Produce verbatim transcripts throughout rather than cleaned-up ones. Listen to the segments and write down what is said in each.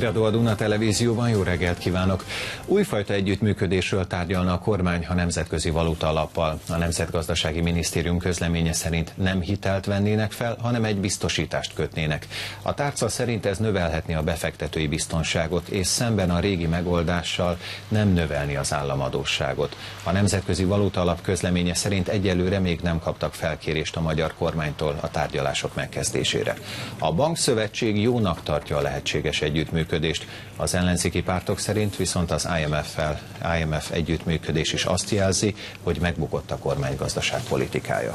Híradó a Duna Televízióban, jó reggelt kívánok! Újfajta együttműködésről tárgyalna a kormány a Nemzetközi Valutalappal. A Nemzetgazdasági Minisztérium közleménye szerint nem hitelt vennének fel, hanem egy biztosítást kötnének. A tárca szerint ez növelhetné a befektetői biztonságot, és szemben a régi megoldással nem növelni az államadósságot. A Nemzetközi Valutalap közleménye szerint egyelőre még nem kaptak felkérést a magyar kormánytól a tárgyalások megkezdésére. A bankszövetség jónak tartja a lehetséges együttműködést. Az ellenzéki pártok szerint viszont az I M F-fel, I M F együttműködés is azt jelzi, hogy megbukott a kormány gazdaságpolitikája.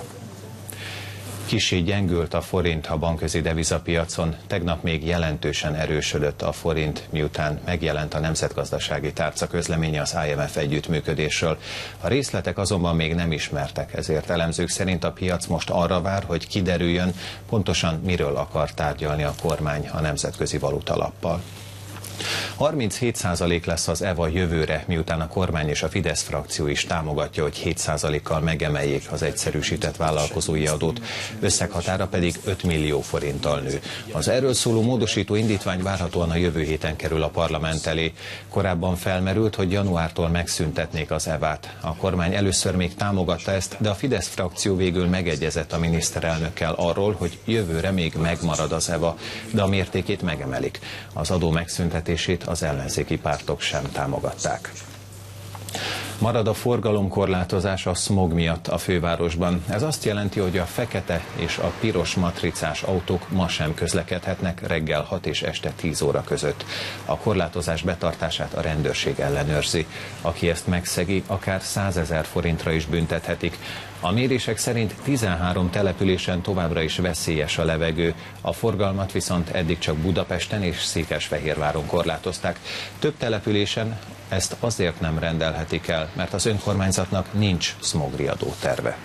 Kissé gyengült a forint a bankközi devizapiacon, tegnap még jelentősen erősödött a forint, miután megjelent a nemzetgazdasági tárca közleménye az I M F együttműködésről. A részletek azonban még nem ismertek, ezért elemzők szerint a piac most arra vár, hogy kiderüljön, pontosan miről akar tárgyalni a kormány a Nemzetközi Valutalappal. harminchét százalék lesz az E V A jövőre, miután a kormány és a Fidesz frakció is támogatja, hogy hét százalékkal megemeljék az egyszerűsített vállalkozói adót, összeghatára pedig öt millió forinttal nő. Az erről szóló módosító indítvány várhatóan a jövő héten kerül a parlament elé. Korábban felmerült, hogy januártól megszüntetnék az E V A-t. A kormány először még támogatta ezt, de a Fidesz frakció végül megegyezett a miniszterelnökkel arról, hogy jövőre még megmarad az E V A, de a mértékét megemelik. Az adó megszüntetését az ellenzéki pártok sem támogatták. Marad a forgalomkorlátozás a szmog miatt a fővárosban. Ez azt jelenti, hogy a fekete és a piros matricás autók ma sem közlekedhetnek reggel hat és este tíz óra között. A korlátozás betartását a rendőrség ellenőrzi. Aki ezt megszegi, akár százezer forintra is büntethetik. A mérések szerint tizenhárom településen továbbra is veszélyes a levegő, a forgalmat viszont eddig csak Budapesten és Székesfehérváron korlátozták. Több településen ezt azért nem rendelhetik el, mert az önkormányzatnak nincs szmogriadó terve.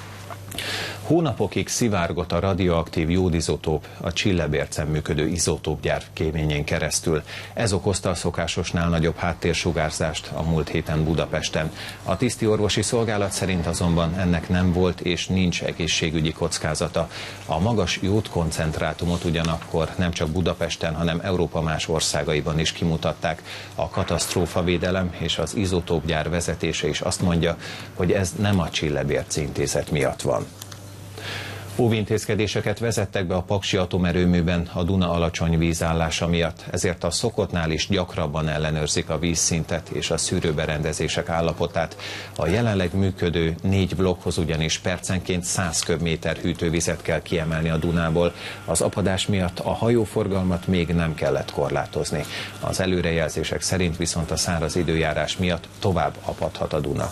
Hónapokig szivárgott a radioaktív jódizotóp a Csillebércen működő izotópgyár kéményén keresztül. Ez okozta a szokásosnál nagyobb háttérsugárzást a múlt héten Budapesten. A tiszti orvosi szolgálat szerint azonban ennek nem volt és nincs egészségügyi kockázata. A magas jódkoncentrátumot ugyanakkor nem csak Budapesten, hanem Európa más országaiban is kimutatták. A katasztrófavédelem és az izotópgyár vezetése is azt mondja, hogy ez nem a Csillebérci intézet miatt van. Óvintézkedéseket vezettek be a Paksi atomerőműben a Duna alacsony vízállása miatt, ezért a szokottnál is gyakrabban ellenőrzik a vízszintet és a szűrőberendezések állapotát. A jelenleg működő négy blokkhoz ugyanis percenként száz köbméter hűtővizet kell kiemelni a Dunából. Az apadás miatt a hajóforgalmat még nem kellett korlátozni. Az előrejelzések szerint viszont a száraz időjárás miatt tovább apadhat a Duna.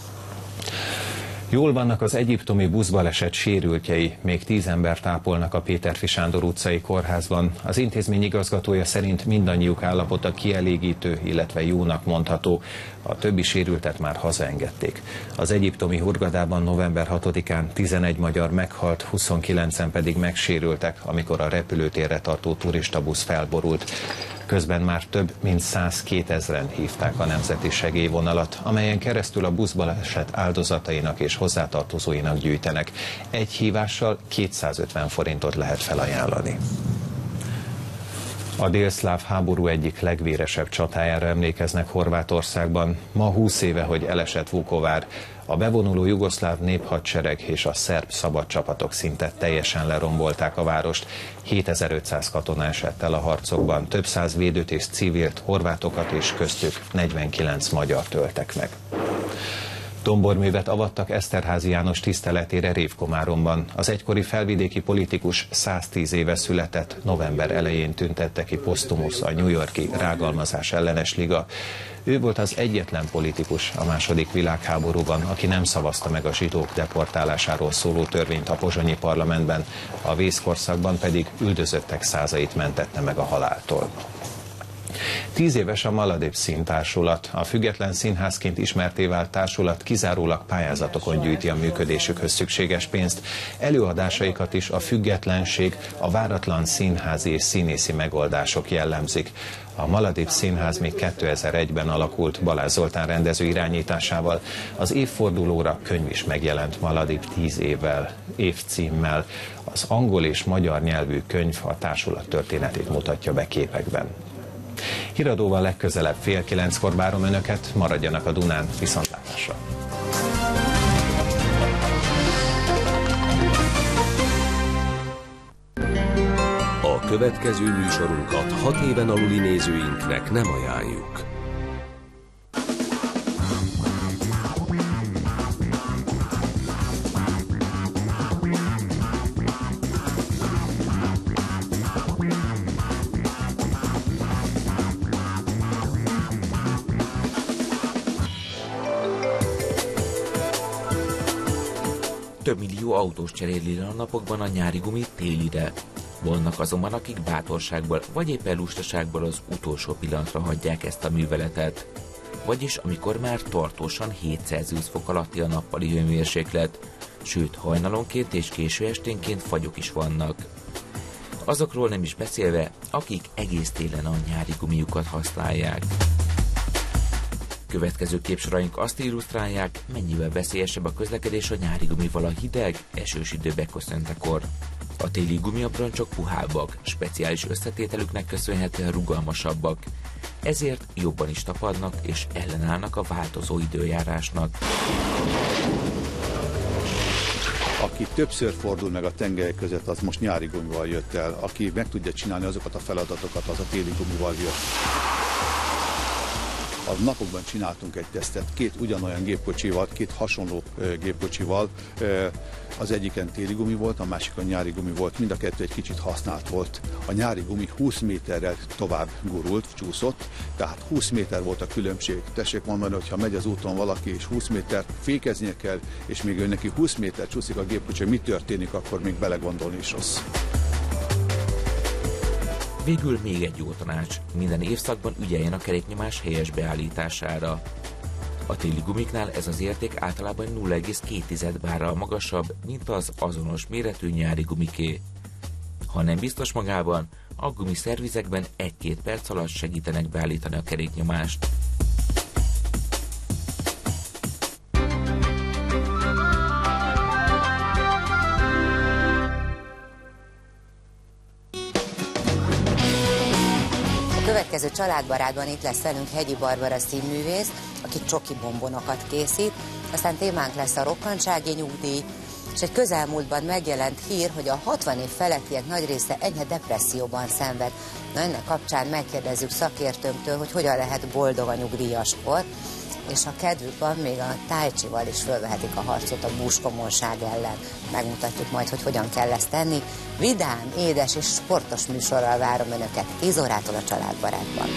Jól vannak az egyiptomi buszbaleset sérültjei, még tíz embert ápolnak a Péterfi Sándor utcai kórházban. Az intézmény igazgatója szerint mindannyiuk állapota kielégítő, illetve jónak mondható. A többi sérültet már hazaengedték. Az egyiptomi Hurgadában november hatodikán tizenegy magyar meghalt, huszonkilencen pedig megsérültek, amikor a repülőtérre tartó turistabusz felborult. Közben már több mint százkétezren hívták a nemzeti segélyvonalat, amelyen keresztül a buszbaleset áldozatainak és hozzátartozóinak gyűjtenek. Egy hívással kétszázötven forintot lehet felajánlani. A délszláv háború egyik legvéresebb csatájára emlékeznek Horvátországban. Ma húsz éve, hogy elesett Vukovár. A bevonuló jugoszláv néphadsereg és a szerb szabadcsapatok szinte teljesen lerombolták a várost. hétezer-ötszáz katona esett el a harcokban, több száz védőt és civilt, horvátokat és köztük negyvenkilenc magyart öltek meg. Domborművet avattak Eszterházy János tiszteletére Révkomáromban. Az egykori felvidéki politikus száztíz éve született, november elején tüntette ki posztumusz a New York-i rágalmazás ellenes liga. Ő volt az egyetlen politikus a második világháborúban, aki nem szavazta meg a zsidók deportálásáról szóló törvényt a pozsonyi parlamentben, a vészkorszakban pedig üldözöttek százait mentette meg a haláltól. Tíz éves a Maladév Színtársulat. A független színházként ismertté vált társulat kizárólag pályázatokon gyűjti a működésükhöz szükséges pénzt. Előadásaikat is a függetlenség, a váratlan színházi és színészi megoldások jellemzik. A Maladév Színház még kétezer-egyben alakult Balázs Zoltán rendező irányításával. Az évfordulóra könyv is megjelent Maladév tíz évvel, évcímmel. Az angol és magyar nyelvű könyv a társulat történetét mutatja be képekben. Híradóval legközelebb fél kilenckor várom önöket, maradjanak a Dunán, viszontlátásra! A következő műsorunkat hat éven aluli nézőinknek nem ajánljuk. Több millió autós cseréli a napokban a nyári gumit télire. Vannak azonban, akik bátorságból vagy éppen lustaságból az utolsó pillanatra hagyják ezt a műveletet. Vagyis amikor már tartósan hét Celsius fok alatti a nappali hőmérséklet, sőt hajnalonként és késő esténként fagyok is vannak. Azokról nem is beszélve, akik egész télen a nyári gumiukat használják. Következő képsoraink azt illusztrálják, mennyivel veszélyesebb a közlekedés a nyári gumival a hideg, esős időbe köszöntekor. A téli gumiabroncsok puhábbak, speciális összetételüknek köszönhetően rugalmasabbak, ezért jobban is tapadnak és ellenállnak a változó időjárásnak. Aki többször fordul meg a tengelyek között, az most nyári gumival jött el. Aki meg tudja csinálni azokat a feladatokat, az a téli gumival jött. A napokban csináltunk egy tesztet, két ugyanolyan gépkocsival, két hasonló gépkocsival. Az egyiken téli gumi volt, a másikon nyári gumi volt, mind a kettő egy kicsit használt volt. A nyári gumi húsz méterrel tovább gurult, csúszott, tehát húsz méter volt a különbség. Tessék mondani, hogy ha megy az úton valaki és húsz méter fékeznie kell, és még ő neki húsz méter csúszik a gépkocsi, mi történik, akkor még belegondolni is rossz. Végül még egy jó tanács, minden évszakban ügyeljen a keréknyomás helyes beállítására. A téli gumiknál ez az érték általában nulla egész két bárral magasabb, mint az azonos méretű nyári gumiké. Ha nem biztos magában, a gumiszervizekben egy-két perc alatt segítenek beállítani a keréknyomást. A következő családbarátban itt lesz velünk Hegyi Barbara színművész, aki csoki bombonokat készít, aztán témánk lesz a rokkantsági nyugdíj, és egy közelmúltban megjelent hír, hogy a hatvan év felettiek nagy része enyhe depresszióban szenved. Na, ennek kapcsán megkérdezzük szakértőnktől, hogy hogyan lehet boldog a nyugdíjaskor, és ha kedvük van, még a tai chival is fölvehetik a harcot a búskomorság ellen. Megmutatjuk majd, hogy hogyan kell ezt tenni. Vidám, édes és sportos műsorral várom Önöket tíz órától a Családbarátban.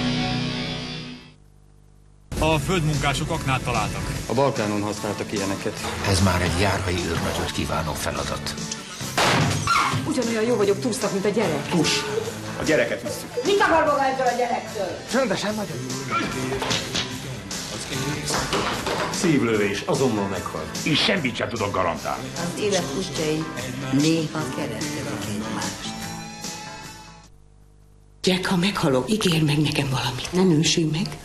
A földmunkások aknát találtak. A Balkánon használtak ilyeneket. Ez már egy járhai őrnagyot kívánó feladat. Ugyanolyan jó vagyok túsztak, mint a gyerek. Tuss! A gyereket visszük. Mit akar magától a gyerektől? Csöndesen vagyok. Szívlövés, azonnal meghal. És semmit sem tudok garantálni. Az élet útjai néha keresztezik egymást. Jack, ha meghalok, ígérj meg nekem valamit. Nem ősülj meg.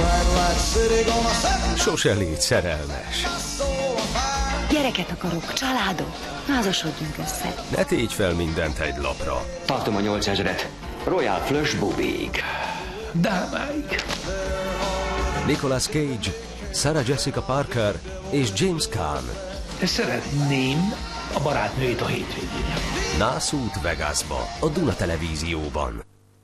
Sose légy szerelmes. Gyereket akarok, családot. Házasodjunk össze. Ne tégy fel mindent egy lapra. Tartom a nyolcezret. Royal Flush Bubig. Dámáig. Nicolas Cage, Sarah Jessica Parker és James Caan. Szeretném a barátnőit a hétvégén. Nászút Vegasba, a Duna Televízióban.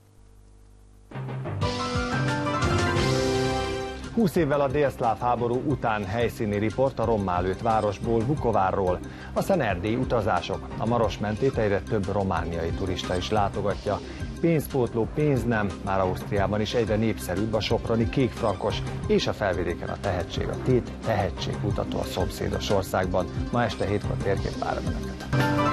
húsz évvel a délszláv háború után helyszíni riport a rommá lőtt városból, Vukovárról. Aztán erdélyi utazások. A Maros mentét egyre több romániai turista is látogatja. Pénzpótló, pénz nem, már Ausztriában is egyre népszerűbb a soproni kékfrankos, és a Felvidéken a tehetség, a tét tehetségkutató a szomszédos országban. Ma este hétkor térkép várom Önöket.